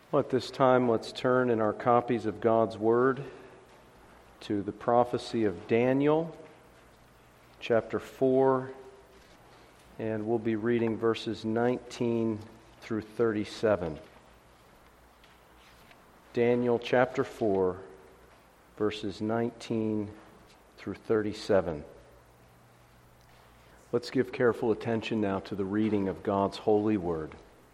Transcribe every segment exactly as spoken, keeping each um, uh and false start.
Well, at this time, let's turn in our copies of God's Word to the prophecy of Daniel, chapter four, and we'll be reading verses nineteen through thirty-seven. Daniel chapter four, verses nineteen through thirty-seven. Let's give careful attention now to the reading of God's holy word.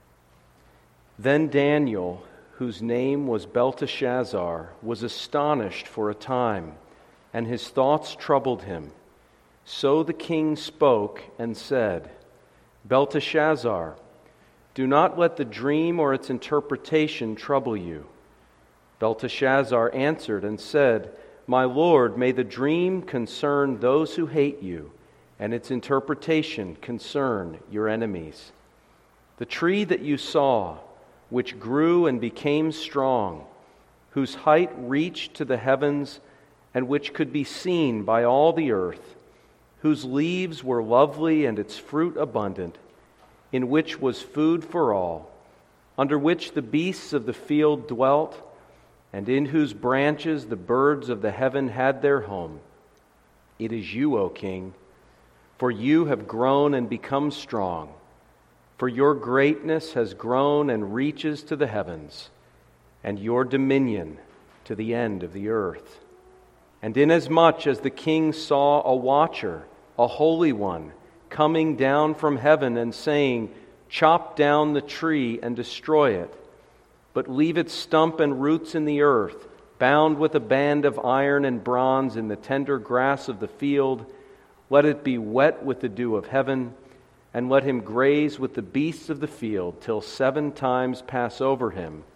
Then Daniel, whose name was Belteshazzar, was astonished for a time, and his thoughts troubled him. So the king spoke and said, Belteshazzar, do not let the dream or its interpretation trouble you. Belteshazzar answered and said, My lord, may the dream concern those who hate you, and its interpretation concern your enemies. The tree that you saw, which grew and became strong, whose height reached to the heavens, and which could be seen by all the earth, whose leaves were lovely and its fruit abundant, in which was food for all, under which the beasts of the field dwelt, and in whose branches the birds of the heaven had their home. It is you, O king, for you have grown and become strong. For your greatness has grown and reaches to the heavens, and your dominion to the end of the earth. And inasmuch as the king saw a watcher, a holy one, coming down from heaven and saying, Chop down the tree and destroy it, but leave its stump and roots in the earth, bound with a band of iron and bronze in the tender grass of the field, let it be wet with the dew of heaven, and let him graze with the beasts of the field till seven times pass over him.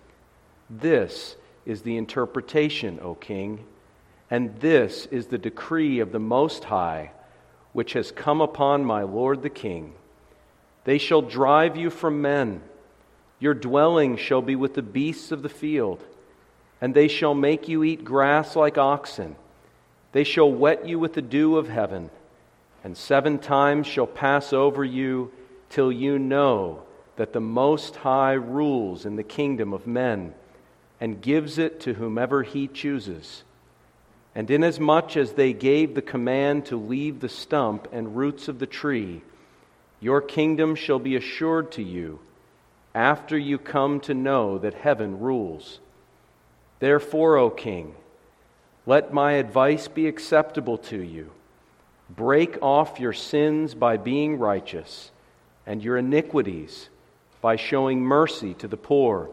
This is the interpretation, O king, and this is the decree of the Most High, which has come upon my lord the king. They shall drive you from men. Your dwelling shall be with the beasts of the field, and they shall make you eat grass like oxen. They shall wet you with the dew of heaven, and seven times shall pass over you till you know that the Most High rules in the kingdom of men and gives it to whomever He chooses. And inasmuch as they gave the command to leave the stump and roots of the tree, your kingdom shall be assured to you after you come to know that heaven rules. Therefore, O king, let my advice be acceptable to you. Break off your sins by being righteous, and your iniquities by showing mercy to the poor.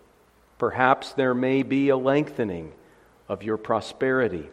Perhaps there may be a lengthening of your prosperity.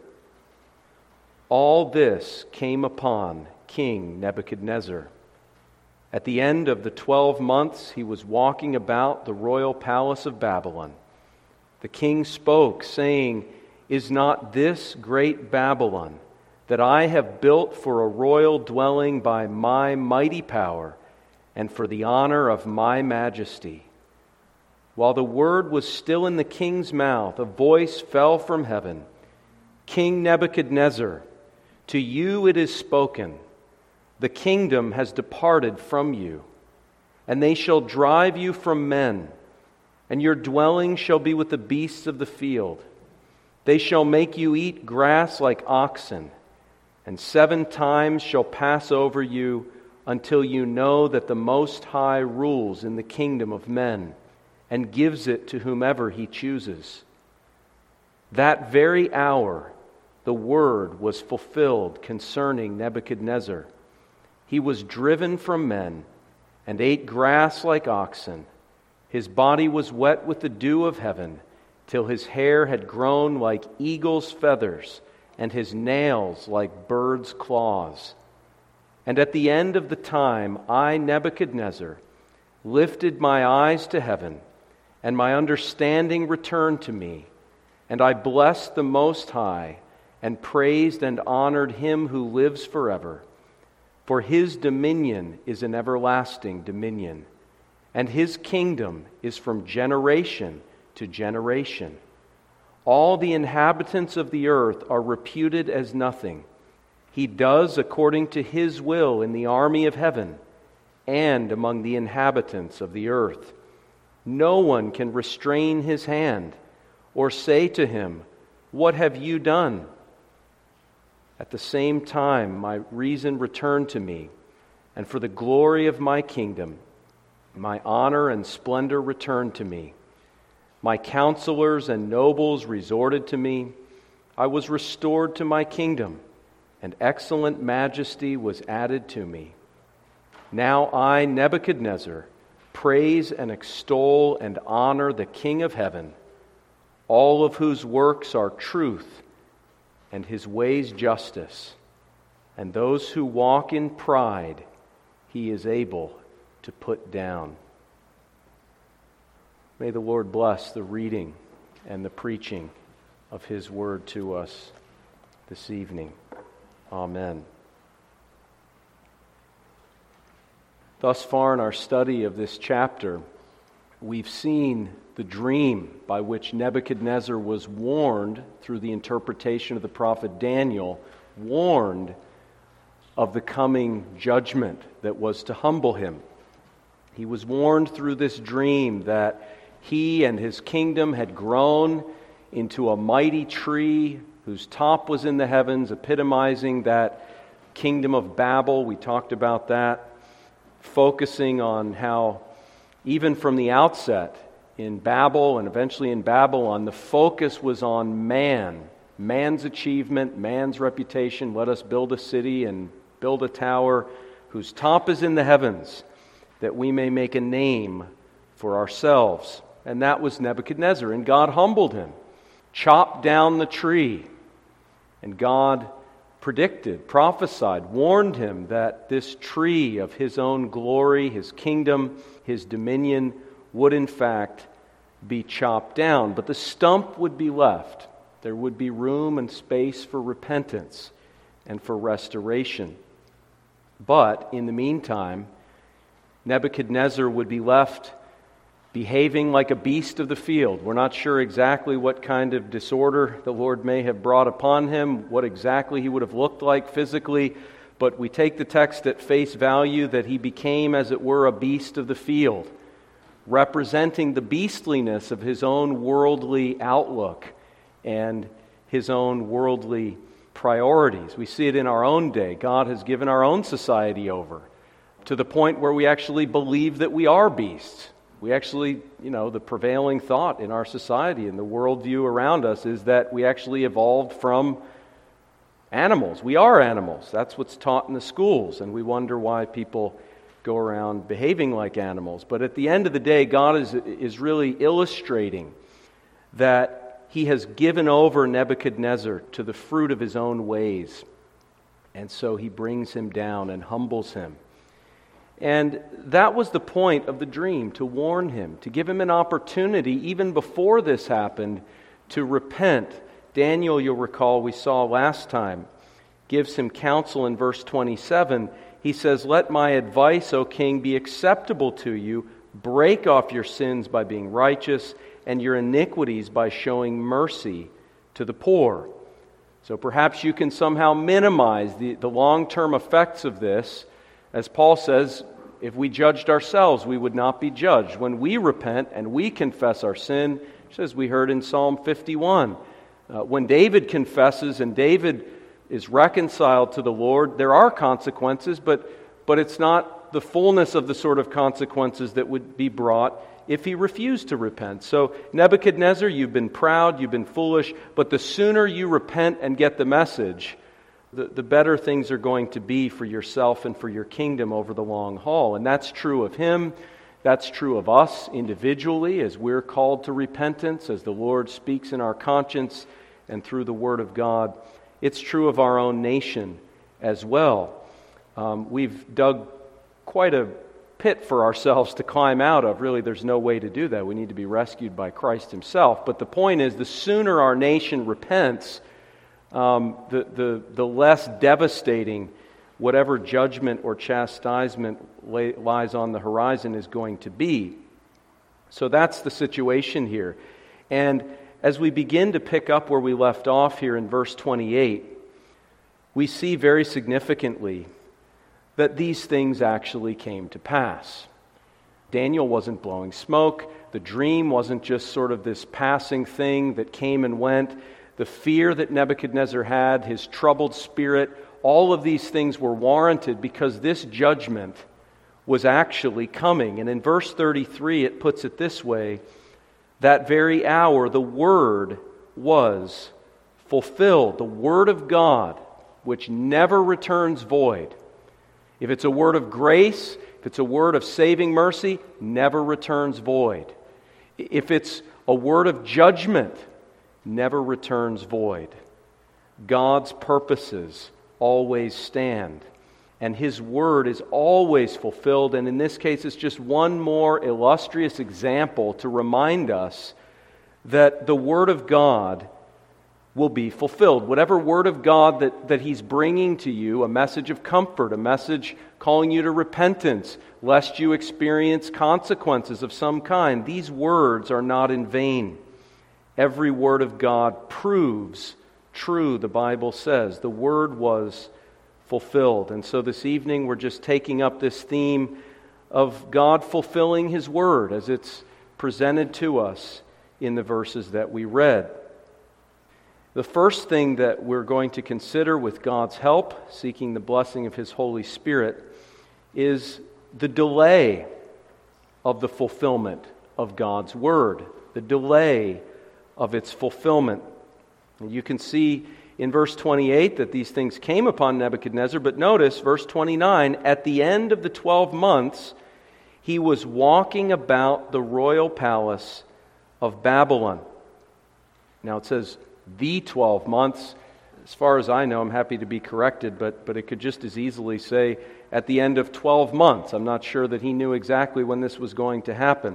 All this came upon King Nebuchadnezzar. At the end of the twelve months, he was walking about the royal palace of Babylon. The king spoke, saying, Is not this great Babylon, that I have built for a royal dwelling by my mighty power and for the honor of my majesty? While the word was still in the king's mouth, a voice fell from heaven, King Nebuchadnezzar, to you it is spoken, the kingdom has departed from you, and they shall drive you from men, and your dwelling shall be with the beasts of the field. They shall make you eat grass like oxen, and seven times shall pass over you until you know that the Most High rules in the kingdom of men and gives it to whomever He chooses. That very hour the word was fulfilled concerning Nebuchadnezzar. He was driven from men and ate grass like oxen. His body was wet with the dew of heaven till his hair had grown like eagle's feathers and his nails like birds' claws. And at the end of the time, I, Nebuchadnezzar, lifted my eyes to heaven, and my understanding returned to me, and I blessed the Most High, and praised and honored Him who lives forever. For His dominion is an everlasting dominion, and His kingdom is from generation to generation. All the inhabitants of the earth are reputed as nothing. He does according to His will in the army of heaven and among the inhabitants of the earth. No one can restrain his hand or say to him, 'What have you done?' At the same time, my reason returned to me, and for the glory of my kingdom, my honor and splendor returned to me. My counselors and nobles resorted to me. I was restored to my kingdom, and excellent majesty was added to me. Now I, Nebuchadnezzar, praise and extol and honor the King of heaven, all of whose works are truth, and his ways justice, and those who walk in pride he is able to put down." May the Lord bless the reading and the preaching of his word to us this evening. Amen. Thus far in our study of this chapter, we've seen the dream by which Nebuchadnezzar was warned through the interpretation of the prophet Daniel, warned of the coming judgment that was to humble him. He was warned through this dream that he and his kingdom had grown into a mighty tree whose top was in the heavens, epitomizing that kingdom of Babel. We talked about that, focusing on how even from the outset in Babel and eventually in Babylon, the focus was on man, man's achievement, man's reputation. Let us build a city and build a tower whose top is in the heavens, that we may make a name for ourselves. And that was Nebuchadnezzar, and God humbled him, chopped down the tree, and God predicted, prophesied, warned him that this tree of his own glory, his kingdom, his dominion would in fact be chopped down, but the stump would be left. There would be room and space for repentance and for restoration. But in the meantime, Nebuchadnezzar would be left behaving like a beast of the field. We're not sure exactly what kind of disorder the Lord may have brought upon him, what exactly he would have looked like physically, but we take the text at face value that he became, as it were, a beast of the field, representing the beastliness of his own worldly outlook and his own worldly priorities. We see it in our own day. God has given our own society over to the point where we actually believe that we are beasts. We actually, you know, the prevailing thought in our society and the worldview around us is that we actually evolved from animals. We are animals. That's what's taught in the schools, and we wonder why people go around behaving like animals. But at the end of the day, God is, is really illustrating that he has given over Nebuchadnezzar to the fruit of his own ways. And so he brings him down and humbles him. And that was the point of the dream, to warn him, to give him an opportunity, even before this happened, to repent. Daniel, you'll recall, we saw last time, gives him counsel in verse twenty-seven. He says, "Let my advice, O king, be acceptable to you. Break off your sins by being righteous, and your iniquities by showing mercy to the poor." So perhaps you can somehow minimize the, the long-term effects of this. As Paul says, if we judged ourselves, we would not be judged. When we repent and we confess our sin, as we heard in Psalm fifty-one, uh, when David confesses and David is reconciled to the Lord, there are consequences, but, but it's not the fullness of the sort of consequences that would be brought if he refused to repent. So Nebuchadnezzar, you've been proud, you've been foolish, but the sooner you repent and get the message, The, the better things are going to be for yourself and for your kingdom over the long haul. And that's true of him. That's true of us individually as we're called to repentance, as the Lord speaks in our conscience and through the Word of God. It's true of our own nation as well. Um, we've dug quite a pit for ourselves to climb out of. Really, there's no way to do that. We need to be rescued by Christ himself. But the point is, the sooner our nation repents, Um, the, the, the less devastating whatever judgment or chastisement lay, lies on the horizon is going to be. So that's the situation here. And as we begin to pick up where we left off here in verse twenty-eight, we see very significantly that these things actually came to pass. Daniel wasn't blowing smoke. The dream wasn't just sort of this passing thing that came and went. The fear that Nebuchadnezzar had, his troubled spirit, all of these things were warranted because this judgment was actually coming. And in verse thirty-three, it puts it this way: that very hour, the word was fulfilled. The word of God, which never returns void. If it's a word of grace, if it's a word of saving mercy, never returns void. If it's a word of judgment, never returns void. God's purposes always stand, and His word is always fulfilled. And in this case, it's just one more illustrious example to remind us that the word of God will be fulfilled. Whatever word of God that, that He's bringing to you, a message of comfort, a message calling you to repentance, lest you experience consequences of some kind, these words are not in vain. Every word of God proves true, the Bible says. The word was fulfilled. And so this evening we're just taking up this theme of God fulfilling His word as it's presented to us in the verses that we read. The first thing that we're going to consider with God's help, seeking the blessing of His Holy Spirit, is the delay of the fulfillment of God's word, the delay of its fulfillment. And you can see in verse twenty-eight that these things came upon Nebuchadnezzar, but notice verse twenty-nine, at the end of the twelve months, he was walking about the royal palace of Babylon. Now it says the twelve months. As far as I know, I'm happy to be corrected, but, but it could just as easily say at the end of twelve months. I'm not sure that he knew exactly when this was going to happen.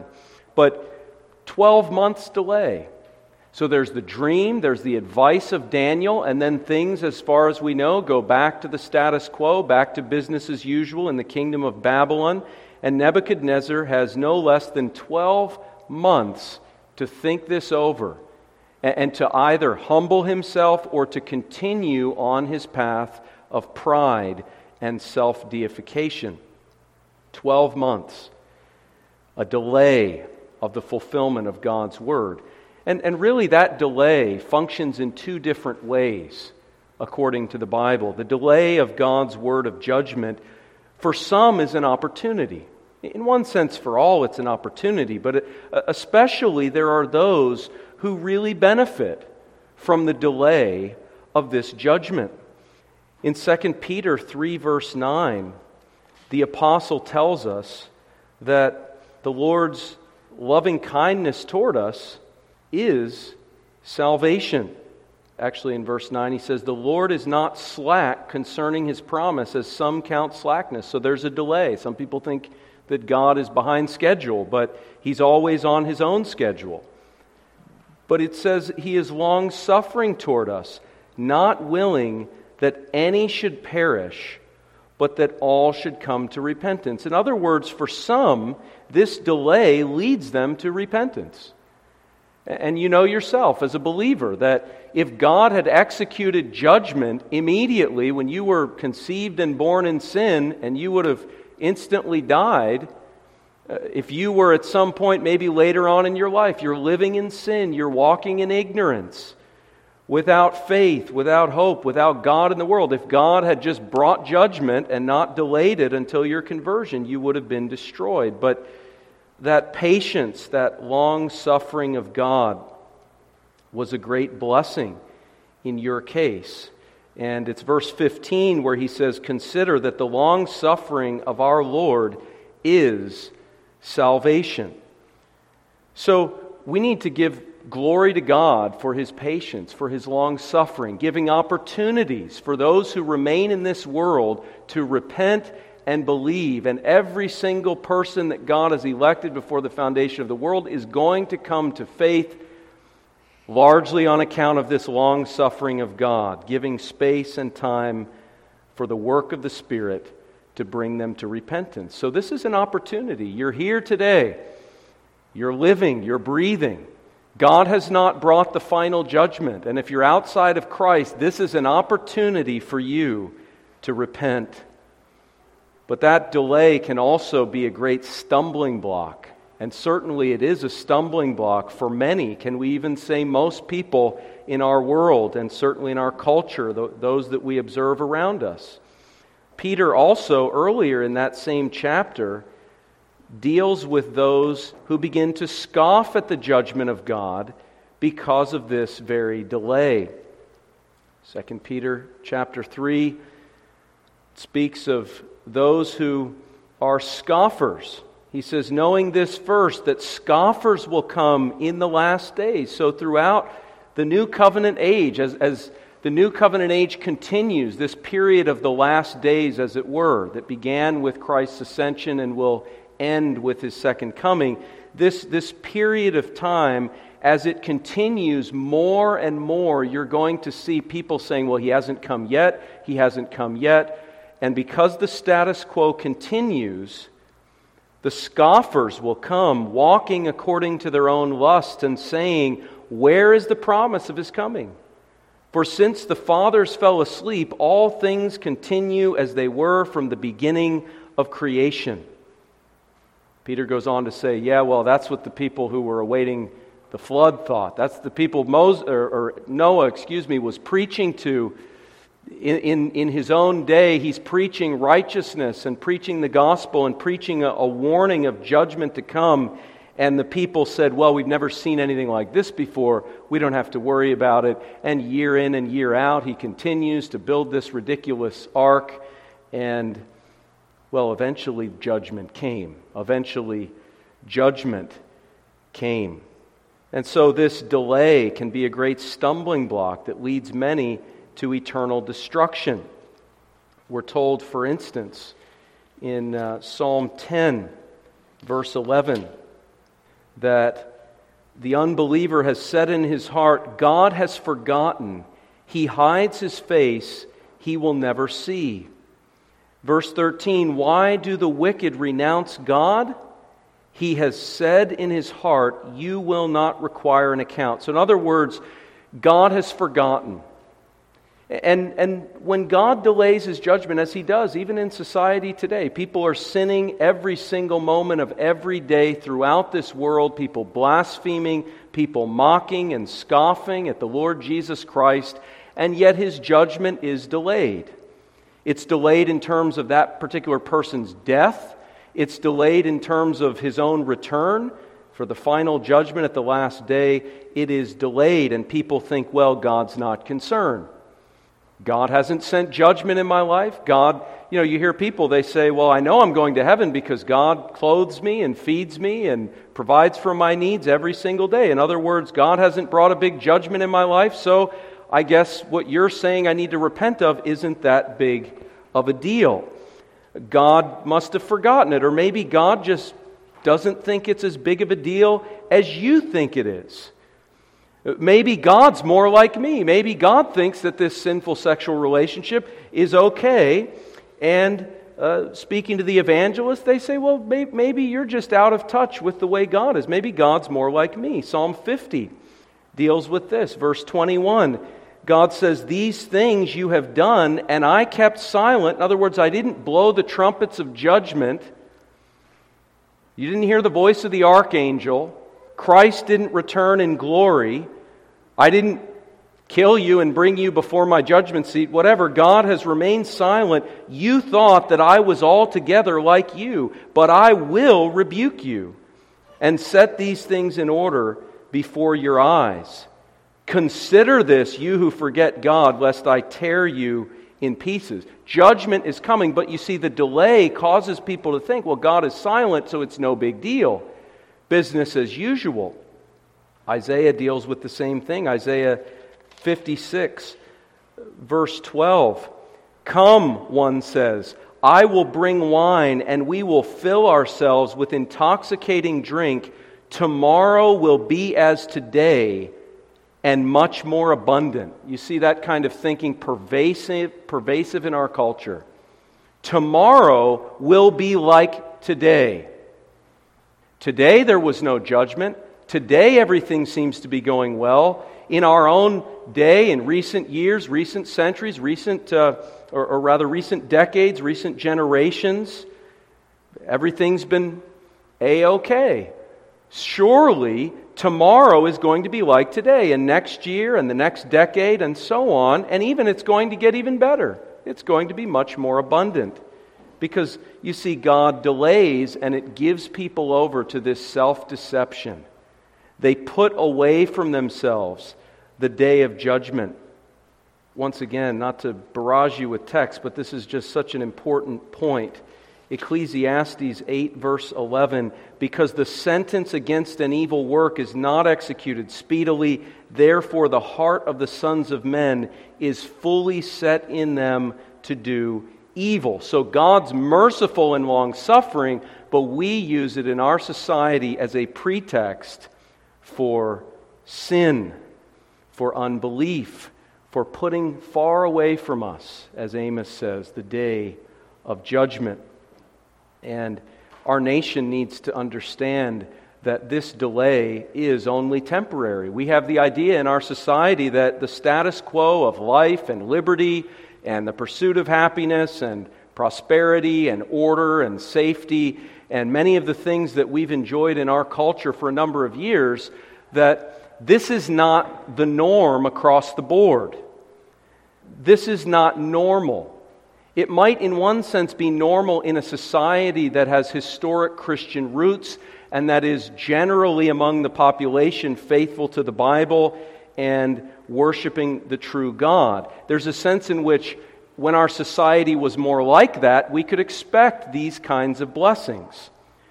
But twelve months delay. So there's the dream, there's the advice of Daniel, and then things, as far as we know, go back to the status quo, back to business as usual in the kingdom of Babylon. And Nebuchadnezzar has no less than twelve months to think this over and to either humble himself or to continue on his path of pride and self-deification. Twelve months, a delay of the fulfillment of God's word. And, and really that delay functions in two different ways, according to the Bible. The delay of God's word of judgment, for some, is an opportunity. In one sense, for all, it's an opportunity, but especially there are those who really benefit from the delay of this judgment. In Second Peter three, verse nine, the apostle tells us that the Lord's loving kindness toward us is salvation. Actually, in verse nine, he says, the Lord is not slack concerning His promise, as some count slackness. So there's a delay. Some people think that God is behind schedule, but He's always on His own schedule. But it says He is long-suffering toward us, not willing that any should perish, but that all should come to repentance. In other words, for some, this delay leads them to repentance. And you know yourself as a believer that if God had executed judgment immediately when you were conceived and born in sin, and you would have instantly died, uh, if you were at some point maybe later on in your life, you're living in sin, you're walking in ignorance, without faith, without hope, without God in the world. If God had just brought judgment and not delayed it until your conversion, you would have been destroyed. But that patience, that long suffering of God was a great blessing in your case. And it's verse fifteen where he says, consider that the long suffering of our Lord is salvation. So we need to give glory to God for His patience, for His long suffering, giving opportunities for those who remain in this world to repent and believe. And every single person that God has elected before the foundation of the world is going to come to faith largely on account of this long suffering of God, giving space and time for the work of the Spirit to bring them to repentance. So this is an opportunity. You're here today. You're living. You're breathing. God has not brought the final judgment. And if you're outside of Christ, this is an opportunity for you to repent. But that delay can also be a great stumbling block And certainly it is a stumbling block for many. Can we even say most people in our world and certainly in our culture, those that we observe around us? Peter also, earlier in that same chapter, deals with those who begin to scoff at the judgment of God because of this very delay. Second Peter chapter three speaks of those who are scoffers. He says, knowing this first, that scoffers will come in the last days. So throughout the New Covenant age, as, as the New Covenant age continues, this period of the last days, as it were, that began with Christ's ascension and will end with His second coming, this, this period of time, as it continues more and more, you're going to see people saying, well, He hasn't come yet, He hasn't come yet. And because the status quo continues, the scoffers will come walking according to their own lust and saying, where is the promise of His coming? For since the fathers fell asleep, all things continue as they were from the beginning of creation. Peter goes on to say, yeah, well, that's what the people who were awaiting the flood thought. That's the people Moses, or, or Noah, excuse me, was preaching to. In, in, in his own day, he's preaching righteousness and preaching the gospel and preaching a, a warning of judgment to come. And the people said, well, we've never seen anything like this before. We don't have to worry about it. And year in and year out, he continues to build this ridiculous ark. And, well, eventually judgment came. Eventually judgment came. And so this delay can be a great stumbling block that leads many to eternal destruction. We're told, for instance, in uh, Psalm ten, verse eleven, that the unbeliever has said in his heart, God has forgotten, He hides His face, He will never see. Verse thirteen, why do the wicked renounce God? He has said in his heart, you will not require an account. So in other words, God has forgotten. And and when God delays His judgment, as He does, even in society today, people are sinning every single moment of every day throughout this world, people blaspheming, people mocking and scoffing at the Lord Jesus Christ, and yet His judgment is delayed. It's delayed in terms of that particular person's death. It's delayed in terms of His own return for the final judgment at the last day. It is delayed, and people think, well, God's not concerned. God hasn't sent judgment in my life. God, you know, you hear people, they say, well, I know I'm going to heaven because God clothes me and feeds me and provides for my needs every single day. In other words, God hasn't brought a big judgment in my life, so I guess what you're saying I need to repent of isn't that big of a deal. God must have forgotten it, or maybe God just doesn't think it's as big of a deal as you think it is. Maybe God's more like me. Maybe God thinks that this sinful sexual relationship is okay. And uh, speaking to the evangelists, they say, well, may- maybe you're just out of touch with the way God is. Maybe God's more like me. Psalm fifty deals with this. Verse twenty-one, God says, these things you have done, and I kept silent. In other words, I didn't blow the trumpets of judgment. You didn't hear the voice of the archangel. Christ didn't return in glory. I didn't kill you and bring you before my judgment seat. Whatever, God has remained silent. You thought that I was altogether like you, but I will rebuke you and set these things in order before your eyes. Consider this, you who forget God, lest I tear you in pieces. Judgment is coming, but you see the delay causes people to think, well, God is silent, so it's no big deal. Business as usual. Isaiah deals with the same thing. Isaiah fifty-six, verse twelve. Come, one says, I will bring wine, and we will fill ourselves with intoxicating drink. Tomorrow will be as today, and much more abundant. You see that kind of thinking pervasive, pervasive in our culture. Tomorrow will be like today. Today there was no judgment. Today everything seems to be going well. In our own day, in recent years, recent centuries, recent, uh, or, or rather recent decades, recent generations, everything's been A-okay. Surely tomorrow is going to be like today, and next year, and the next decade, and so on, and even it's going to get even better. It's going to be much more abundant. Because, you see, God delays, and it gives people over to this self-deception. They put away from themselves the day of judgment. Once again, not to barrage you with text, but this is just such an important point. Ecclesiastes eight, verse eleven, because the sentence against an evil work is not executed speedily, therefore the heart of the sons of men is fully set in them to do evil. So God's merciful and long-suffering, but we use it in our society as a pretext for sin, for unbelief, for putting far away from us, as Amos says, the day of judgment. And our nation needs to understand that this delay is only temporary. We have the idea in our society that the status quo of life and liberty and the pursuit of happiness and prosperity and order and safety and many of the things that we've enjoyed in our culture for a number of years, that this is not the norm across the board. This is not normal. It might in one sense be normal in a society that has historic Christian roots and that is generally among the population faithful to the Bible and worshiping the true God. There's a sense in which when our society was more like that, we could expect these kinds of blessings.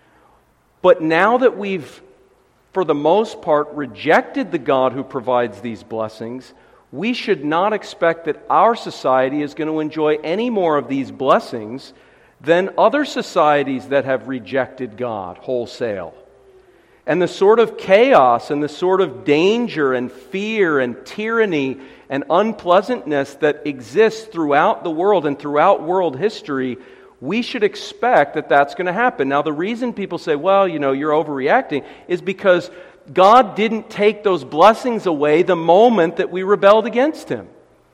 But now that we've, for the most part, rejected the God who provides these blessings, we should not expect that our society is going to enjoy any more of these blessings than other societies that have rejected God wholesale. And the sort of chaos and the sort of danger and fear and tyranny and unpleasantness that exists throughout the world and throughout world history, we should expect that that's going to happen. Now, the reason people say, well, you know, you're overreacting, is because God didn't take those blessings away the moment that we rebelled against Him.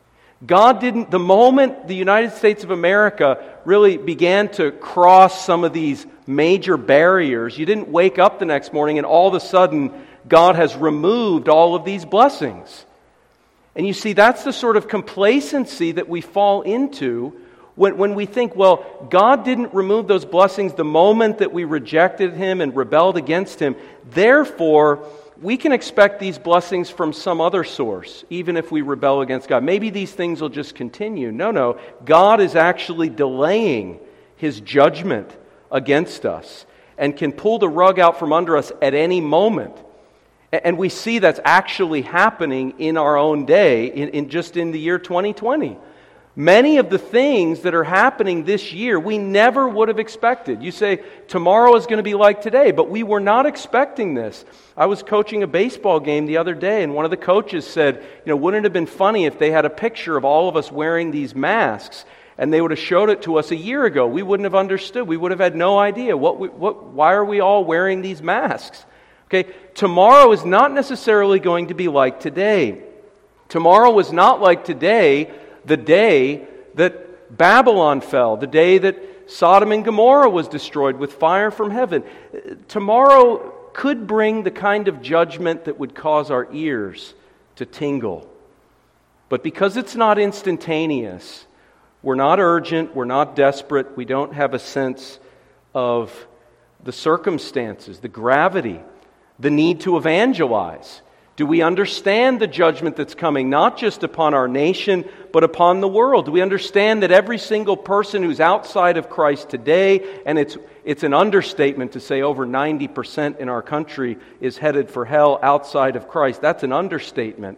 God didn't, the moment the United States of America really began to cross some of these major barriers, you didn't wake up the next morning and all of a sudden God has removed all of these blessings. And you see, that's the sort of complacency that we fall into when, when we think, well, God didn't remove those blessings the moment that we rejected Him and rebelled against Him. Therefore, we can expect these blessings from some other source, even if we rebel against God. Maybe these things will just continue. No, no. God is actually delaying His judgment against us and can pull the rug out from under us at any moment. And we see that's actually happening in our own day, in, in just in the year twenty twenty. Many of the things that are happening this year, we never would have expected. You say, tomorrow is going to be like today, but we were not expecting this. I was coaching a baseball game the other day, and one of the coaches said, you know, wouldn't it have been funny if they had a picture of all of us wearing these masks, and they would have showed it to us a year ago? We wouldn't have understood. We would have had no idea. What? We, what? Why are we all wearing these masks? Okay, tomorrow is not necessarily going to be like today. Tomorrow is not like today, the day that Babylon fell, the day that Sodom and Gomorrah was destroyed with fire from heaven. Tomorrow could bring the kind of judgment that would cause our ears to tingle. But because it's not instantaneous, we're not urgent, we're not desperate, we don't have a sense of the circumstances, the gravity, the need to evangelize. Do we understand the judgment that's coming, not just upon our nation, but upon the world? Do we understand that every single person who's outside of Christ today, and it's it's an understatement to say over ninety percent in our country is headed for hell outside of Christ. That's an understatement.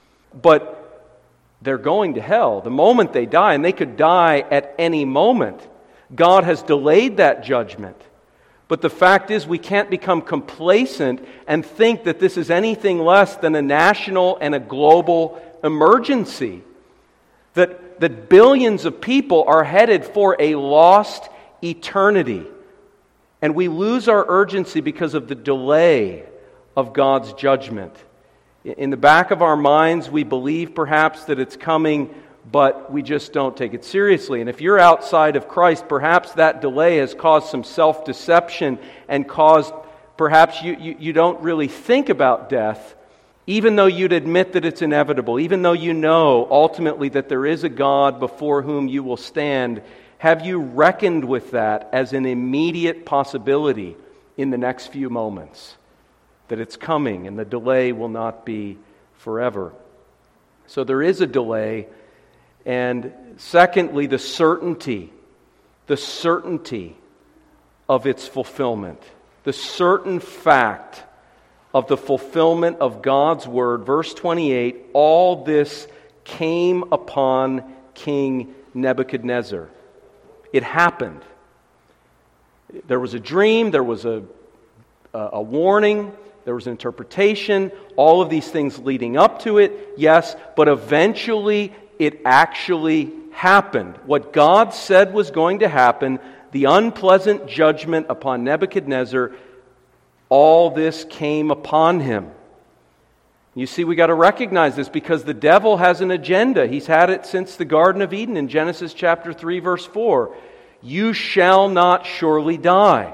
But they're going to hell the moment they die, and they could die at any moment. God has delayed that judgment. But the fact is, we can't become complacent and think that this is anything less than a national and a global emergency. That, that billions of people are headed for a lost eternity. And we lose our urgency because of the delay of God's judgment. In the back of our minds, we believe perhaps that it's coming, but we just don't take it seriously. And if you're outside of Christ, perhaps that delay has caused some self-deception and caused perhaps you, you, you don't really think about death, even though you'd admit that it's inevitable, even though you know ultimately that there is a God before whom you will stand. Have you reckoned with that as an immediate possibility in the next few moments? That it's coming and the delay will not be forever. So there is a delay. And secondly, the certainty, the certainty of its fulfillment. The certain fact of the fulfillment of God's word. Verse twenty-eight, all this came upon King Nebuchadnezzar. It happened. There was a dream, there was a, a, a warning, there was an interpretation, all of these things leading up to it, yes, but eventually it actually happened. What God said was going to happen, the unpleasant judgment upon Nebuchadnezzar, all this came upon him. You see, we got to recognize this because the devil has an agenda. He's had it since the Garden of Eden in Genesis chapter three, verse four. You shall not surely die.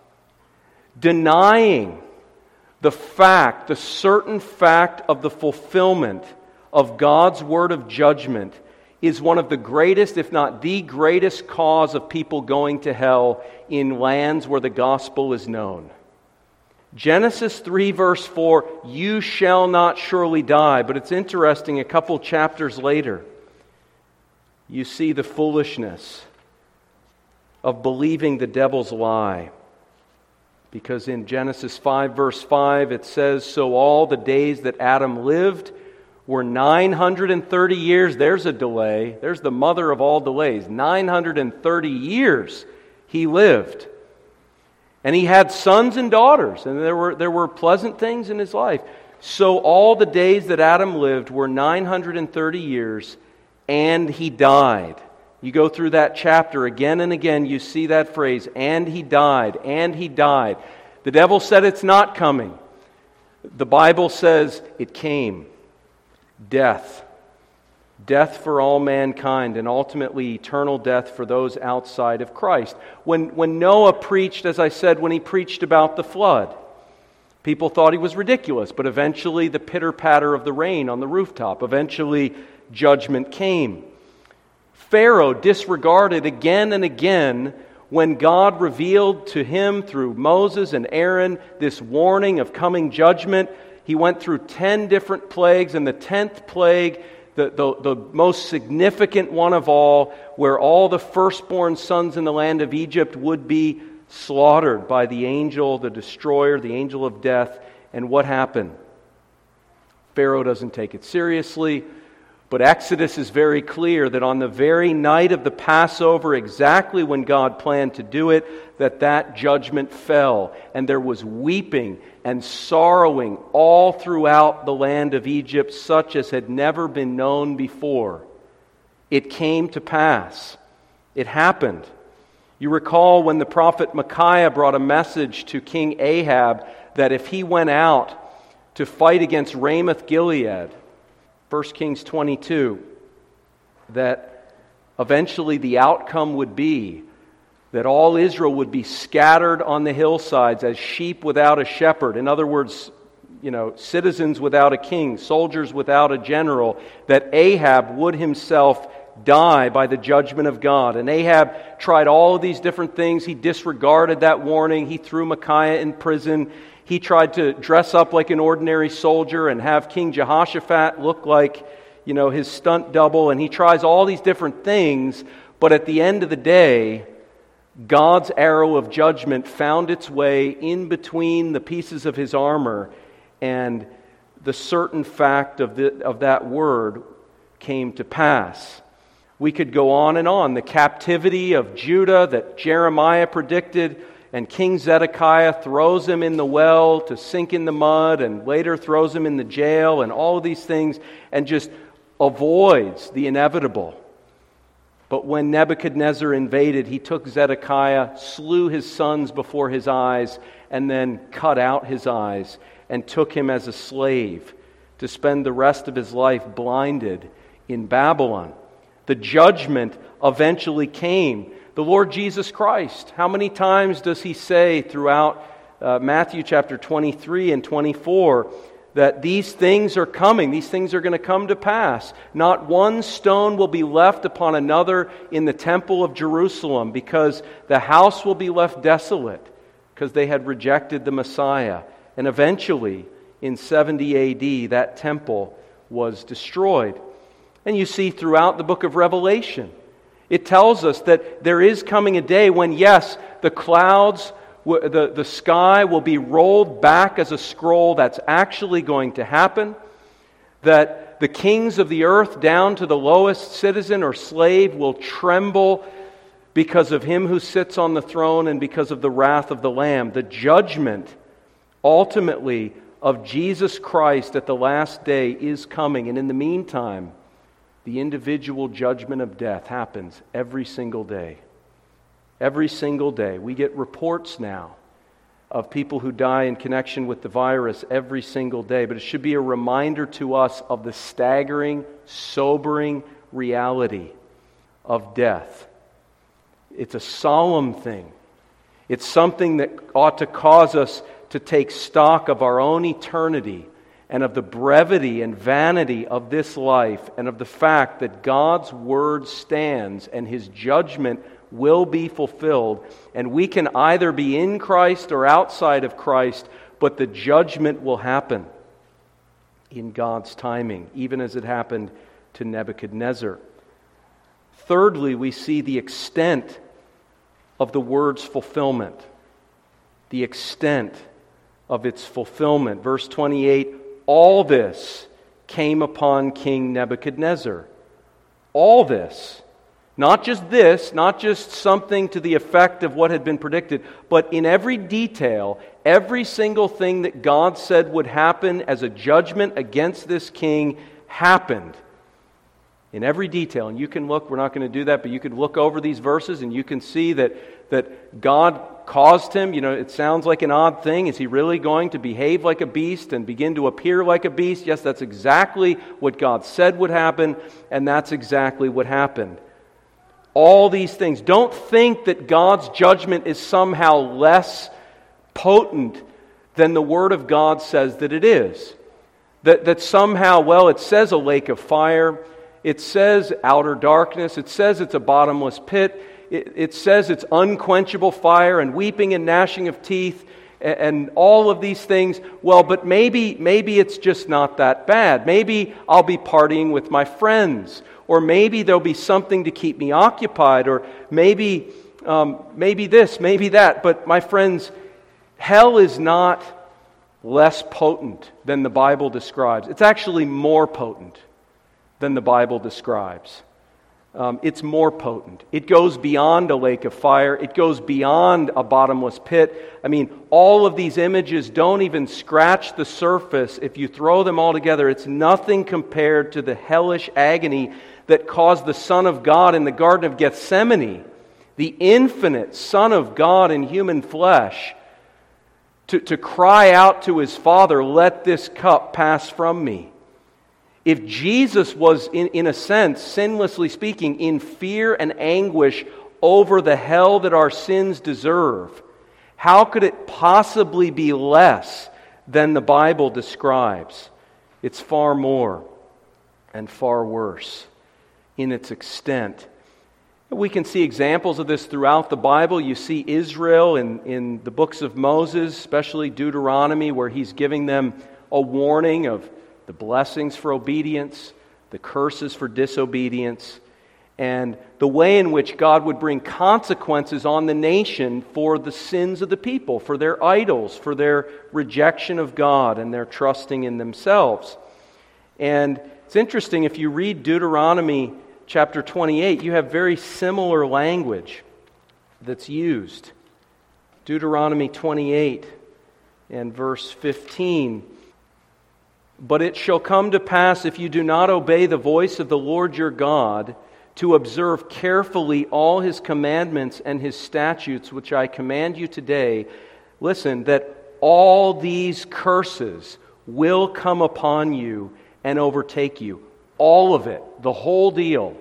Denying the fact, the certain fact of the fulfillment of God's word of judgment is one of the greatest, if not the greatest, cause of people going to hell in lands where the gospel is known. Genesis three verse four, you shall not surely die. But it's interesting, a couple chapters later, you see the foolishness of believing the devil's lie. Because in Genesis five verse five it says, so all the days that Adam lived were nine hundred thirty years. There's a delay. There's the mother of all delays. nine hundred thirty years he lived. And he had sons and daughters, and there were there were pleasant things in his life. So all the days that Adam lived were nine hundred thirty years, and he died. You go through that chapter again and again, you see that phrase, and he died, and he died. The devil said it's not coming. The Bible says it came. Death. Death for all mankind, and ultimately eternal death for those outside of Christ. When, when Noah preached, as I said, when he preached about the flood, people thought he was ridiculous, but eventually the pitter-patter of the rain on the rooftop, eventually judgment came. Pharaoh disregarded again and again when God revealed to him through Moses and Aaron this warning of coming judgment. He went through ten different plagues, and the tenth plague, The, the, the most significant one of all, where all the firstborn sons in the land of Egypt would be slaughtered by the angel, the destroyer, the angel of death. And what happened? Pharaoh doesn't take it seriously, but Exodus is very clear that on the very night of the Passover, exactly when God planned to do it, that that judgment fell, and there was weeping and sorrowing all throughout the land of Egypt, such as had never been known before. It came to pass. It happened. You recall when the prophet Micaiah brought a message to King Ahab that if he went out to fight against Ramoth Gilead, First Kings twenty-two, that eventually the outcome would be that all Israel would be scattered on the hillsides as sheep without a shepherd. In other words, you know, citizens without a king, soldiers without a general, that Ahab would himself die by the judgment of God. And Ahab tried all of these different things. He disregarded that warning. He threw Micaiah in prison. He tried to dress up like an ordinary soldier and have King Jehoshaphat look like, you know, his stunt double. And he tries all these different things. But at the end of the day, God's arrow of judgment found its way in between the pieces of his armor, and the certain fact of, the, of that word came to pass. We could go on and on. The captivity of Judah that Jeremiah predicted, and King Zedekiah throws him in the well to sink in the mud, and later throws him in the jail, and all of these things, and just avoids the inevitable. But when Nebuchadnezzar invaded, he took Zedekiah, slew his sons before his eyes, and then cut out his eyes, and took him as a slave to spend the rest of his life blinded in Babylon. The judgment eventually came. The Lord Jesus Christ, how many times does he say throughout uh, Matthew chapter twenty-three and twenty-four, that these things are coming. These things are going to come to pass. Not one stone will be left upon another in the temple of Jerusalem, because the house will be left desolate, because they had rejected the Messiah. And eventually, in seventy A D, that temple was destroyed. And you see throughout the book of Revelation, it tells us that there is coming a day when, yes, the clouds, the, the sky will be rolled back as a scroll. That's actually going to happen. That the kings of the earth, down to the lowest citizen or slave, will tremble because of Him who sits on the throne and because of the wrath of the Lamb. The judgment, ultimately, of Jesus Christ at the last day is coming. And in the meantime, the individual judgment of death happens every single day. Every single day. We get reports now of people who die in connection with the virus every single day. But it should be a reminder to us of the staggering, sobering reality of death. It's a solemn thing. It's something that ought to cause us to take stock of our own eternity and of the brevity and vanity of this life, and of the fact that God's Word stands and His judgment will be fulfilled. And we can either be in Christ or outside of Christ, but the judgment will happen in God's timing, even as it happened to Nebuchadnezzar. Thirdly, we see the extent of the Word's fulfillment. The extent of its fulfillment. Verse twenty-eight, all this came upon King Nebuchadnezzar. All this. Not just this, not just something to the effect of what had been predicted, but in every detail, every single thing that God said would happen as a judgment against this king happened. In every detail. And you can look, we're not going to do that, but you could look over these verses and you can see that, that God caused him, you know, it sounds like an odd thing. Is he really going to behave like a beast and begin to appear like a beast? Yes, that's exactly what God said would happen, and that's exactly what happened. All these things. Don't think that God's judgment is somehow less potent than the Word of God says that it is. That, that somehow, well, it says a lake of fire, it says outer darkness, it says it's a bottomless pit, it, it says it's unquenchable fire and weeping and gnashing of teeth and, and all of these things. Well, but maybe, maybe it's just not that bad. Maybe I'll be partying with my friends, or maybe there'll be something to keep me occupied, or maybe, um, maybe this, maybe that. But my friends, hell is not less potent than the Bible describes. It's actually more potent than the Bible describes. Um, it's more potent. It goes beyond a lake of fire. It goes beyond a bottomless pit. I mean, all of these images don't even scratch the surface. If you throw them all together, it's nothing compared to the hellish agony that caused the Son of God in the Garden of Gethsemane, the infinite Son of God in human flesh, to, to cry out to His Father, "Let this cup pass from me." If Jesus was, in, in a sense, sinlessly speaking, in fear and anguish over the hell that our sins deserve, how could it possibly be less than the Bible describes? It's far more and far worse in its extent. We can see examples of this throughout the Bible. You see Israel in, in the books of Moses, especially Deuteronomy, where he's giving them a warning of the blessings for obedience, the curses for disobedience, and the way in which God would bring consequences on the nation for the sins of the people, for their idols, for their rejection of God and their trusting in themselves. And it's interesting, if you read Deuteronomy chapter twenty-eight, you have very similar language that's used. Deuteronomy twenty-eight and verse fifteen. But it shall come to pass, if you do not obey the voice of the Lord your God, to observe carefully all His commandments and His statutes, which I command you today, listen, that all these curses will come upon you and overtake you. All of it, the whole deal,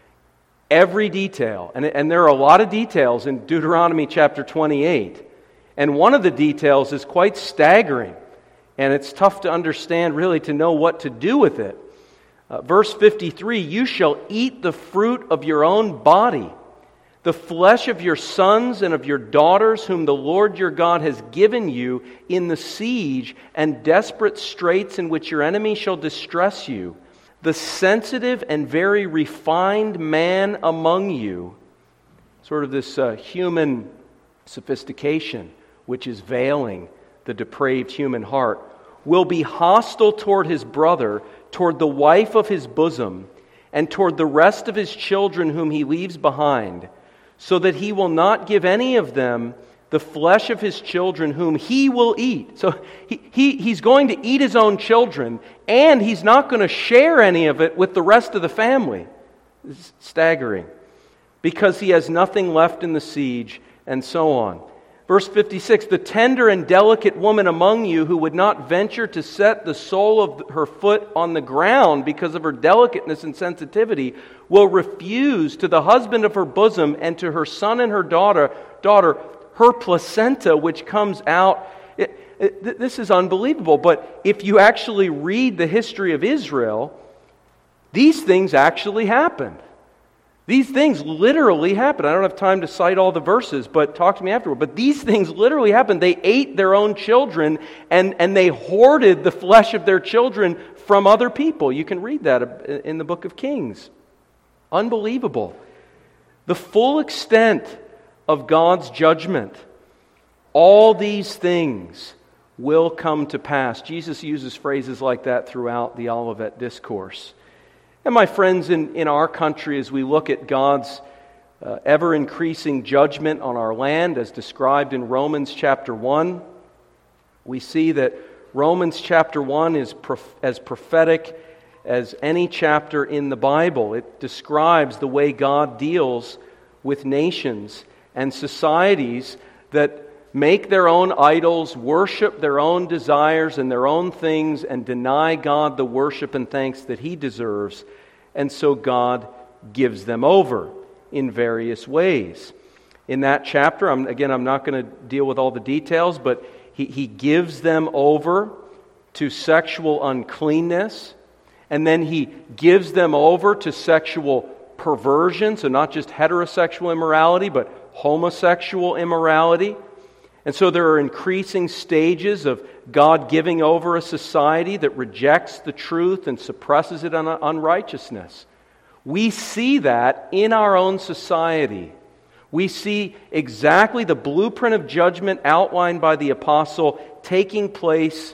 every detail. And, and there are a lot of details in Deuteronomy chapter twenty-eight. And one of the details is quite staggering, and it's tough to understand, really, to know what to do with it. Uh, verse fifty-three, "You shall eat the fruit of your own body, the flesh of your sons and of your daughters, whom the Lord your God has given you in the siege and desperate straits in which your enemy shall distress you. The sensitive and very refined man among you," sort of this uh, human sophistication which is veiling the depraved human heart, "will be hostile toward his brother, toward the wife of his bosom, and toward the rest of his children whom he leaves behind, so that he will not give any of them the flesh of his children whom he will eat." So he, he, he's going to eat his own children, and he's not going to share any of it with the rest of the family. It's staggering. "Because he has nothing left in the siege," and so on. Verse fifty-six, "The tender and delicate woman among you who would not venture to set the sole of her foot on the ground because of her delicateness and sensitivity will refuse to the husband of her bosom and to her son and her daughter, daughter her placenta which comes out." It, it, this is unbelievable, but if you actually read the history of Israel, these things actually happened. These things literally happened. I don't have time to cite all the verses, but talk to me afterward. But these things literally happened. They ate their own children, and, and they hoarded the flesh of their children from other people. You can read that in the book of Kings. Unbelievable. The full extent of God's judgment. All these things will come to pass. Jesus uses phrases like that throughout the Olivet Discourse. And my friends, in, in our country, as we look at God's uh, ever-increasing judgment on our land, as described in Romans chapter one, we see that Romans chapter one is prof- as prophetic as any chapter in the Bible. It describes the way God deals with nations and societies that make their own idols, worship their own desires and their own things, and deny God the worship and thanks that He deserves. And so God gives them over in various ways. In that chapter, I'm, again, I'm not going to deal with all the details, but he, he gives them over to sexual uncleanness, and then He gives them over to sexual perversion, so not just heterosexual immorality, but homosexual immorality. And so there are increasing stages of God giving over a society that rejects the truth and suppresses it on unrighteousness. We see that in our own society. We see exactly the blueprint of judgment outlined by the apostle taking place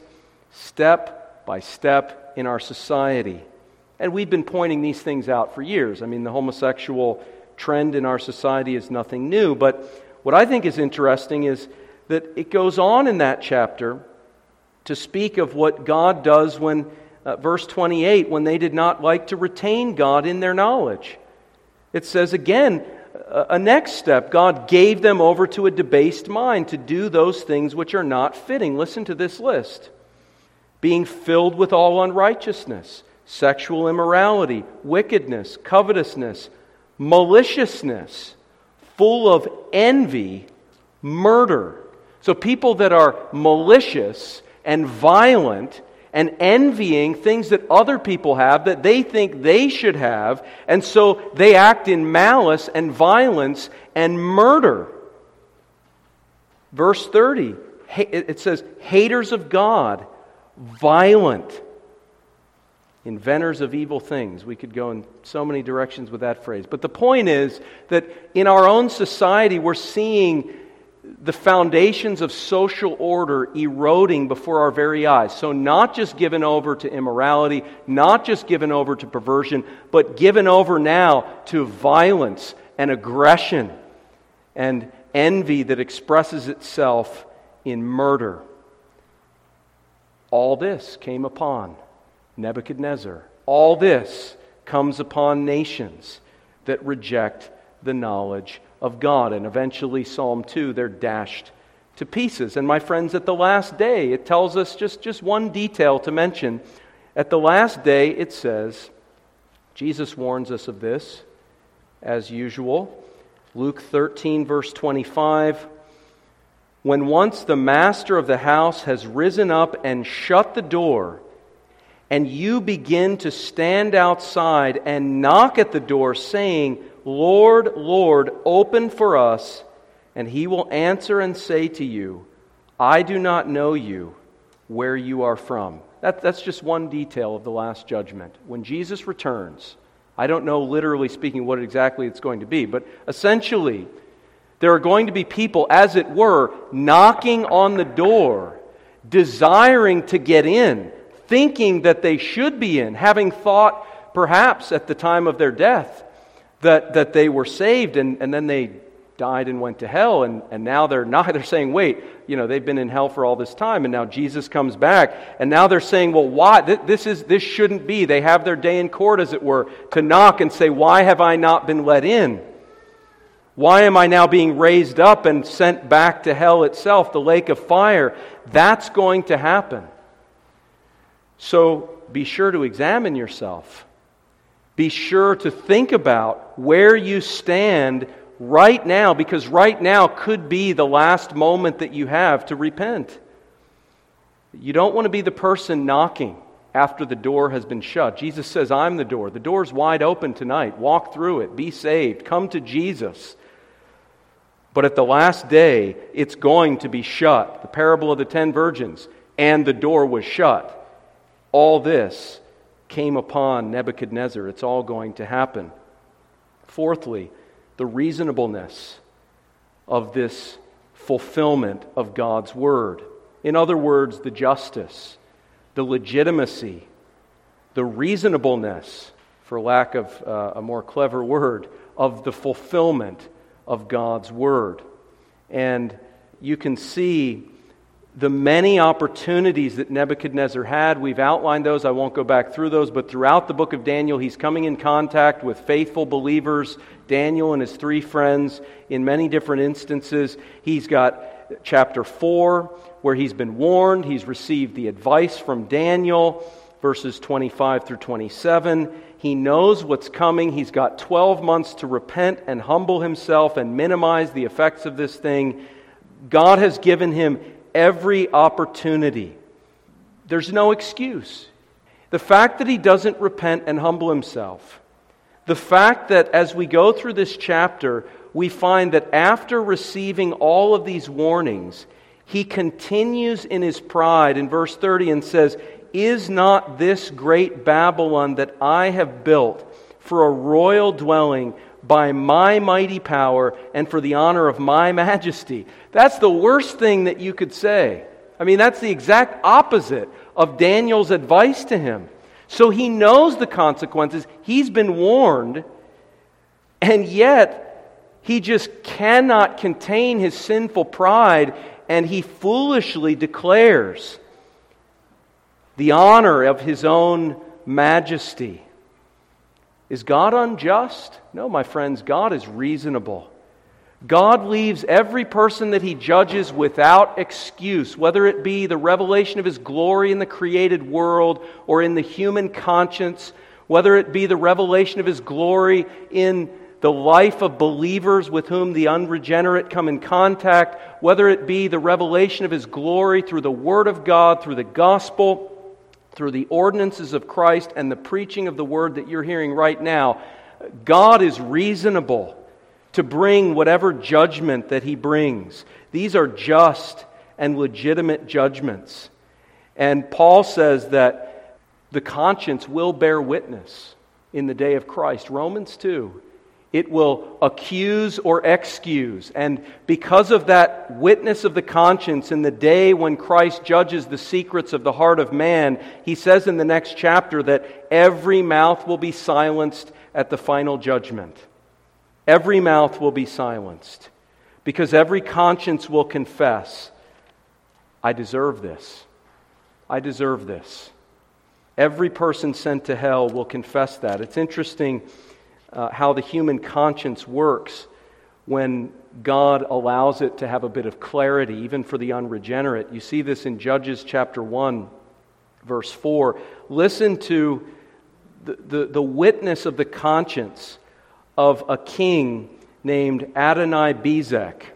step by step in our society. And we've been pointing these things out for years. I mean, the homosexual trend in our society is nothing new, but what I think is interesting is that it goes on in that chapter to speak of what God does when, uh, verse twenty-eight, when they did not like to retain God in their knowledge. It says again, a, a next step, God gave them over to a debased mind to do those things which are not fitting. Listen to this list. Being filled with all unrighteousness, sexual immorality, wickedness, covetousness, maliciousness, full of envy, murder. So people that are malicious and violent and envying things that other people have that they think they should have, and so they act in malice and violence and murder. Verse thirty, it says, haters of God, violent, inventors of evil things. We could go in so many directions with that phrase. But the point is that in our own society, we're seeing the foundations of social order eroding before our very eyes. So not just given over to immorality, not just given over to perversion, but given over now to violence and aggression and envy that expresses itself in murder. All this came upon Nebuchadnezzar. All this comes upon nations that reject the knowledge of God. And eventually, Psalm two, they're dashed to pieces. And my friends, at the last day, it tells us just, just one detail to mention. At the last day, it says, Jesus warns us of this, as usual. Luke thirteen, verse twenty-five, when once the master of the house has risen up and shut the door, and you begin to stand outside and knock at the door, saying, Lord, Lord, open for us, and he will answer and say to you, I do not know you, where you are from. That, that's just one detail of the last judgment. When Jesus returns, I don't know literally speaking what exactly it's going to be, but essentially, there are going to be people, as it were, knocking on the door, desiring to get in, thinking that they should be in, having thought perhaps at the time of their death that, that they were saved and, and then they died and went to hell, and, and now they're not. They're saying, wait, you know, they've been in hell for all this time, and now Jesus comes back, and now they're saying, well, why? This is this shouldn't be. They have their day in court, as it were, to knock and say, why have I not been let in? Why am I now being raised up and sent back to hell itself, the lake of fire? That's going to happen. So be sure to examine yourself. Be sure to think about where you stand right now, because right now could be the last moment that you have to repent. You don't want to be the person knocking after the door has been shut. Jesus says, I'm the door. The door's wide open tonight. Walk through it. Be saved. Come to Jesus. But at the last day, it's going to be shut. The parable of the ten virgins, and the door was shut. All this came upon Nebuchadnezzar. It's all going to happen. Fourthly, the reasonableness of this fulfillment of God's Word. In other words, the justice, the legitimacy, the reasonableness, for lack of uh, a more clever word, of the fulfillment of God's Word. And you can see the many opportunities that Nebuchadnezzar had. We've outlined those. I won't go back through those, but throughout the book of Daniel, he's coming in contact with faithful believers, Daniel and his three friends, in many different instances. He's got chapter four, where he's been warned. He's received the advice from Daniel, verses twenty-five through twenty-seven. He knows what's coming. He's got twelve months to repent and humble himself and minimize the effects of this thing. God has given him every opportunity. There's no excuse. The fact that he doesn't repent and humble himself, the fact that as we go through this chapter, we find that after receiving all of these warnings, he continues in his pride in verse thirty and says, Is not this great Babylon that I have built for a royal dwelling by my mighty power and for the honor of my majesty? That's the worst thing that you could say. I mean, that's the exact opposite of Daniel's advice to him. So he knows the consequences. He's been warned, and yet he just cannot contain his sinful pride, and he foolishly declares the honor of his own majesty. Is God unjust? No, my friends, God is reasonable. God leaves every person that He judges without excuse, whether it be the revelation of His glory in the created world or in the human conscience, whether it be the revelation of His glory in the life of believers with whom the unregenerate come in contact, whether it be the revelation of His glory through the Word of God, through the gospel, through the ordinances of Christ and the preaching of the Word that you're hearing right now. God is reasonable to bring whatever judgment that He brings. These are just and legitimate judgments. And Paul says that the conscience will bear witness in the day of Christ. Romans two. It will accuse or excuse. And because of that witness of the conscience in the day when Christ judges the secrets of the heart of man, he says in the next chapter that every mouth will be silenced at the final judgment. Every mouth will be silenced. Because every conscience will confess, I deserve this. I deserve this. Every person sent to hell will confess that. It's interesting Uh, how the human conscience works when God allows it to have a bit of clarity, even for the unregenerate. You see this in Judges chapter one, verse four. Listen to the, the, the witness of the conscience of a king named Adonai-Bezek.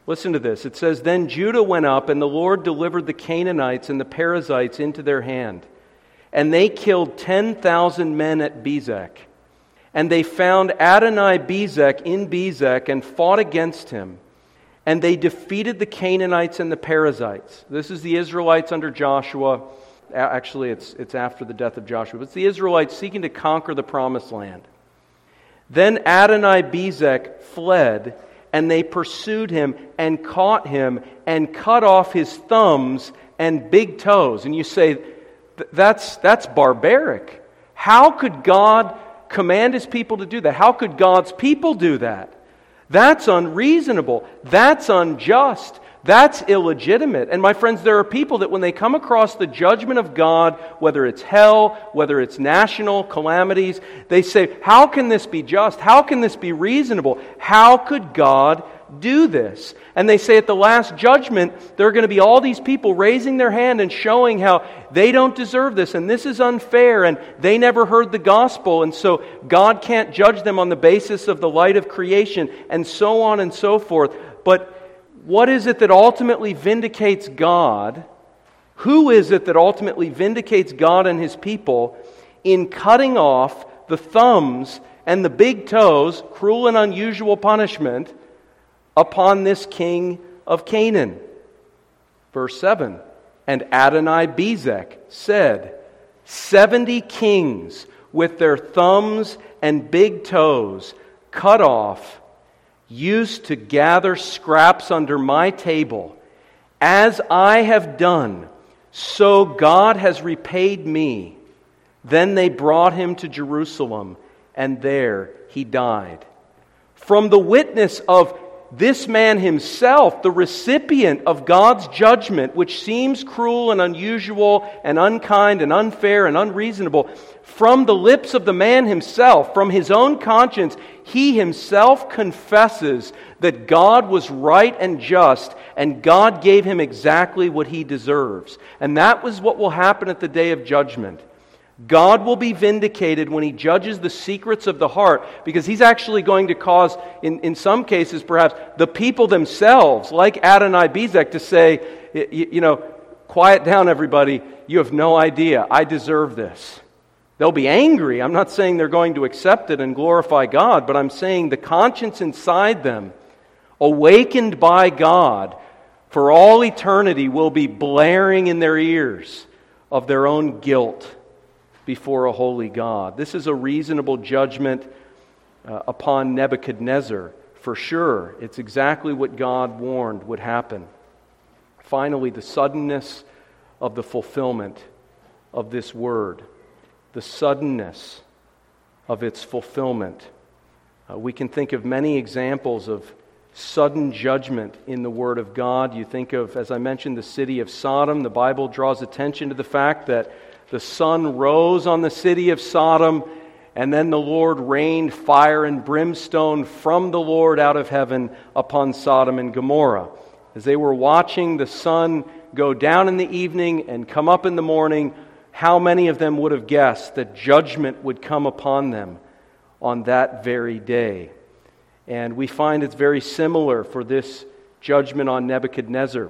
Listen to this. It says, "Then Judah went up, and the Lord delivered the Canaanites and the Perizzites into their hand. And they killed ten thousand men at Bezek. And they found Adoni-Bezek in Bezek and fought against him. And they defeated the Canaanites and the Perizzites." This is the Israelites under Joshua. Actually, it's, it's after the death of Joshua. But it's the Israelites seeking to conquer the promised land. "Then Adoni-Bezek fled, and they pursued him and caught him and cut off his thumbs and big toes." And you say, that's, that's barbaric. How could God command His people to do that? How could God's people do that? That's unreasonable. That's unjust. That's illegitimate. And my friends, there are people that when they come across the judgment of God, whether it's hell, whether it's national calamities, they say, how can this be just? How can this be reasonable? How could God do this? And they say at the last judgment, there are going to be all these people raising their hand and showing how they don't deserve this, and this is unfair, and they never heard the gospel, and so God can't judge them on the basis of the light of creation, and so on and so forth. But what is it that ultimately vindicates God? Who is it that ultimately vindicates God and His people in cutting off the thumbs and the big toes, cruel and unusual punishment, upon this king of Canaan? Verse seven, "And Adoni-Bezek said, seventy kings with their thumbs and big toes cut off used to gather scraps under my table. As I have done, so God has repaid me. Then they brought him to Jerusalem, and there he died." From the witness of this man himself, the recipient of God's judgment, which seems cruel and unusual and unkind and unfair and unreasonable, from the lips of the man himself, from his own conscience, he himself confesses that God was right and just, and God gave him exactly what he deserves. And that was what will happen at the day of judgment. God will be vindicated when He judges the secrets of the heart, because He's actually going to cause, in, in some cases perhaps, the people themselves, like Adoni-Bezek, to say, you, you know, quiet down everybody, you have no idea, I deserve this. They'll be angry. I'm not saying they're going to accept it and glorify God, but I'm saying the conscience inside them, awakened by God, for all eternity will be blaring in their ears of their own guilt before a holy God. This is a reasonable judgment uh, upon Nebuchadnezzar, for sure. It's exactly what God warned would happen. Finally, the suddenness of the fulfillment of this word. The suddenness of its fulfillment. Uh, we can think of many examples of sudden judgment in the Word of God. You think of, as I mentioned, the city of Sodom. The Bible draws attention to the fact that the sun rose on the city of Sodom, and then the Lord rained fire and brimstone from the Lord out of heaven upon Sodom and Gomorrah. As they were watching the sun go down in the evening and come up in the morning, how many of them would have guessed that judgment would come upon them on that very day? And we find it's very similar for this judgment on Nebuchadnezzar.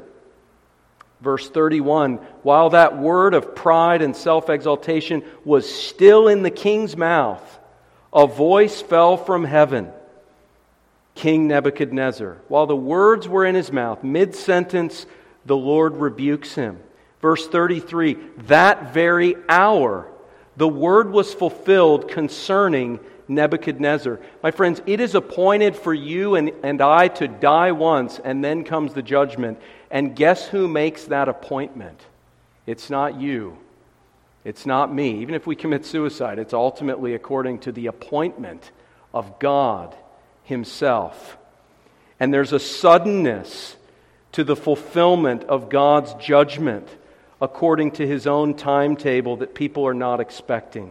Verse thirty-one, "While that word of pride and self-exaltation was still in the king's mouth, a voice fell from heaven. King Nebuchadnezzar, while the words were in his mouth, mid-sentence, the Lord rebukes him." Verse thirty-three, "That very hour, the word was fulfilled concerning Nebuchadnezzar." My friends, it is appointed for you and, and I to die once, and then comes the judgment. And guess who makes that appointment? It's not you. It's not me. Even if we commit suicide, it's ultimately according to the appointment of God Himself. And there's a suddenness to the fulfillment of God's judgment according to His own timetable that people are not expecting.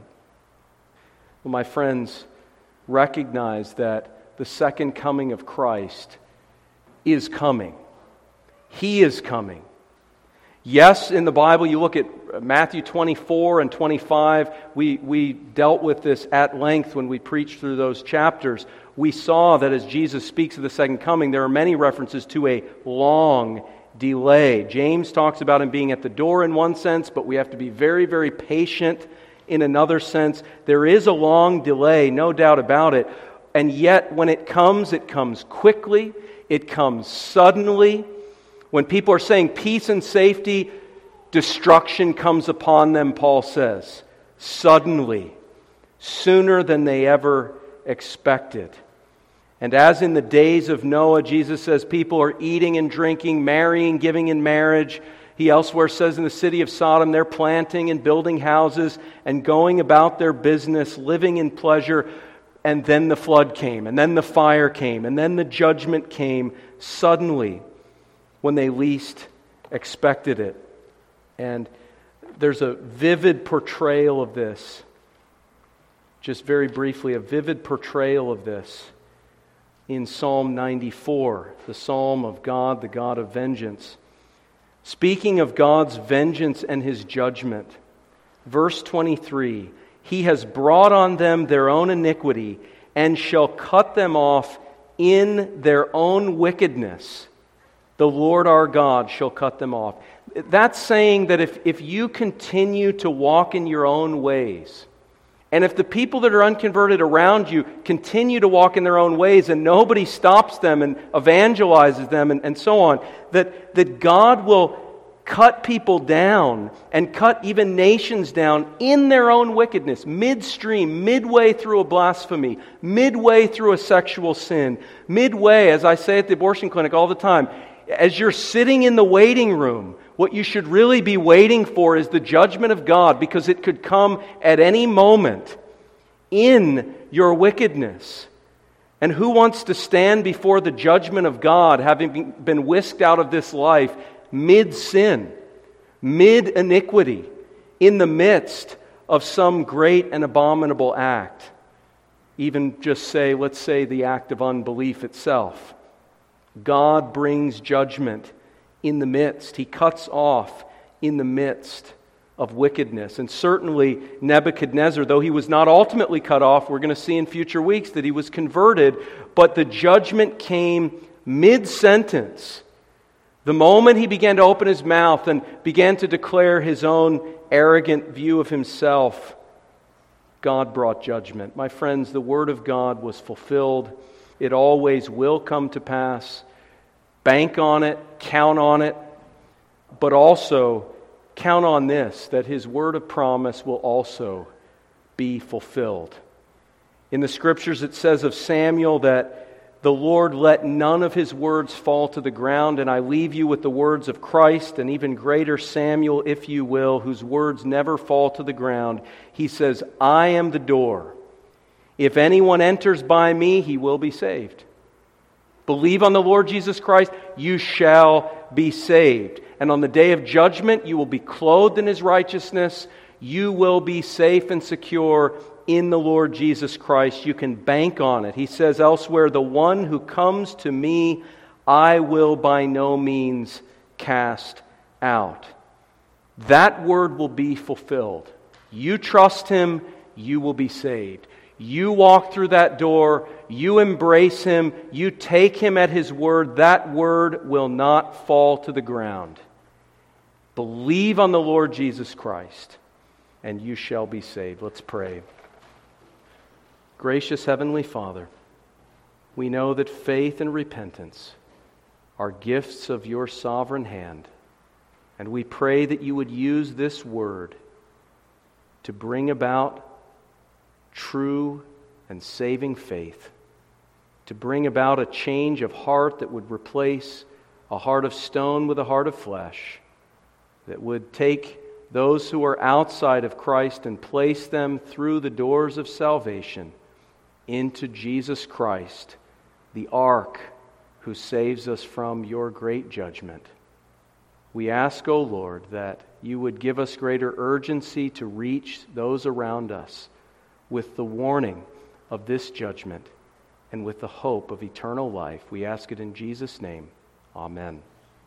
Well, my friends, recognize that the second coming of Christ is coming. He is coming. Yes, in the Bible, you look at Matthew twenty-four and twenty-five, we, we dealt with this at length when we preached through those chapters. We saw that as Jesus speaks of the second coming, there are many references to a long delay. James talks about him being at the door in one sense, but we have to be very, very patient in another sense. There is a long delay, no doubt about it. And yet, when it comes, it comes quickly. It comes suddenly. When people are saying peace and safety, destruction comes upon them, Paul says. Suddenly. Sooner than they ever expected. And as in the days of Noah, Jesus says people are eating and drinking, marrying, giving in marriage. He elsewhere says in the city of Sodom, they're planting and building houses and going about their business, living in pleasure. And then the flood came, and then the fire came, and then the judgment came suddenly when they least expected it. And there's a vivid portrayal of this. Just very briefly, a vivid portrayal of this in Psalm ninety-four, the Psalm of God, the God of vengeance. Speaking of God's vengeance and His judgment, verse twenty-three, He has brought on them their own iniquity and shall cut them off in their own wickedness. The Lord our God shall cut them off. That's saying that if, if you continue to walk in your own ways, and if the people that are unconverted around you continue to walk in their own ways and nobody stops them and evangelizes them and, and so on, that, that God will cut people down and cut even nations down in their own wickedness, midstream, midway through a blasphemy, midway through a sexual sin, midway, as I say at the abortion clinic all the time, as you're sitting in the waiting room, what you should really be waiting for is the judgment of God, because it could come at any moment in your wickedness. And who wants to stand before the judgment of God, having been whisked out of this life mid-sin, mid-iniquity, in the midst of some great and abominable act? Even just say, let's say the act of unbelief itself. God brings judgment in the midst. He cuts off in the midst of wickedness. And certainly Nebuchadnezzar, though he was not ultimately cut off, we're going to see in future weeks that he was converted, but the judgment came mid-sentence. The moment he began to open his mouth and began to declare his own arrogant view of himself, God brought judgment. My friends, the Word of God was fulfilled. It always will come to pass. Bank on it, count on it, but also count on this, that His word of promise will also be fulfilled. In the Scriptures it says of Samuel that the Lord let none of His words fall to the ground, and I leave you with the words of Christ, and even greater Samuel, if you will, whose words never fall to the ground. He says, I am the door. If anyone enters by me, he will be saved. Believe on the Lord Jesus Christ, you shall be saved. And on the day of judgment, you will be clothed in His righteousness. You will be safe and secure in the Lord Jesus Christ. You can bank on it. He says elsewhere, the one who comes to me, I will by no means cast out. That word will be fulfilled. You trust Him, you will be saved. You walk through that door, you embrace Him, you take Him at His word, that word will not fall to the ground. Believe on the Lord Jesus Christ, and you shall be saved. Let's pray. Gracious Heavenly Father, we know that faith and repentance are gifts of your sovereign hand, and we pray that you would use this word to bring about true and saving faith, to bring about a change of heart that would replace a heart of stone with a heart of flesh, that would take those who are outside of Christ and place them through the doors of salvation into Jesus Christ, the ark who saves us from your great judgment. We ask, O Lord, that you would give us greater urgency to reach those around us with the warning of this judgment and with the hope of eternal life. We ask it in Jesus' name. Amen.